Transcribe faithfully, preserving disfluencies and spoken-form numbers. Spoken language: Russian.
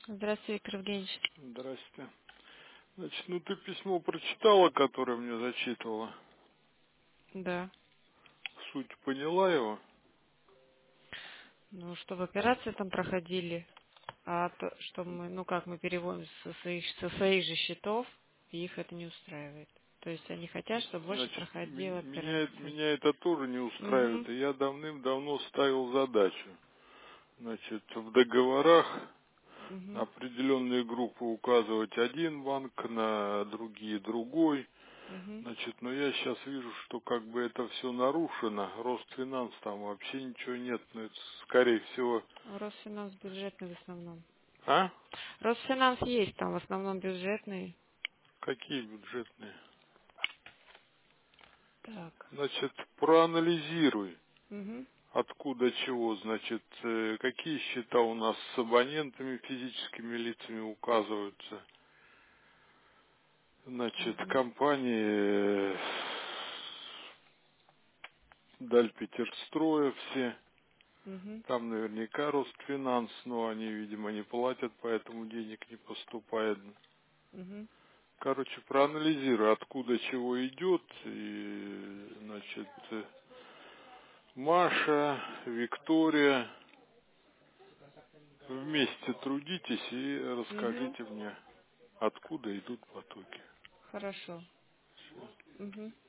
Здравствуйте, Виктор Евгеньевич. Здрасте. Значит, ну ты письмо прочитала, которое мне зачитывала? Да. Суть поняла его? Ну, чтобы операции там проходили, а то, что мы, ну как мы переводим со своих, со своих же счетов, и их это не устраивает. То есть они хотят, чтобы больше Значит, проходило м- меня, это- операций. меня это тоже не Угу, устраивает. И я давным-давно ставил задачу. Значит, в договорах угу, определенные группы указывать один банк, на другие другой. угу. Значит, но я сейчас вижу, что как бы это все нарушено. Росфинанс там вообще ничего нет. Но это, скорее всего... Росфинанс бюджетный в основном. А? Росфинанс есть там, в основном бюджетный. Какие бюджетные? Так. Значит, проанализируй, Угу, откуда чего, значит, э, какие счета у нас с абонентами, физическими лицами указываются. Значит, угу, компании э, Дальпетерстроя все, угу, там наверняка Ростфинанс, но они, видимо, не платят, поэтому денег не поступает. угу, Короче, проанализируй, откуда чего идет, и, значит, э, Маша, Виктория, вместе трудитесь и угу. расскажите мне, откуда идут потоки. Хорошо. Угу.